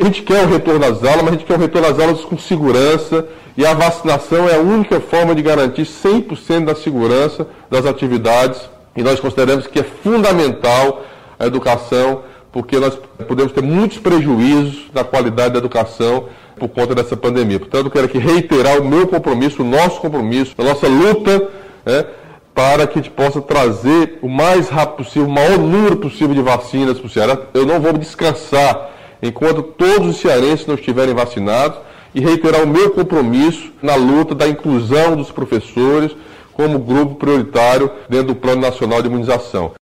A gente quer o retorno às aulas, mas a gente quer o retorno às aulas com segurança, e a vacinação é a única forma de garantir 100% da segurança das atividades, e nós consideramos que é fundamental a educação, porque nós podemos ter muitos prejuízos na qualidade da educação por conta dessa pandemia. Portanto, eu quero aqui reiterar o meu compromisso, o nosso compromisso, a nossa luta, para que a gente possa trazer o mais rápido possível, o maior número possível de vacinas para o Ceará. Eu não vou descansar enquanto todos os cearenses não estiverem vacinados, e reiterar o meu compromisso na luta da inclusão dos professores como grupo prioritário dentro do Plano Nacional de Imunização.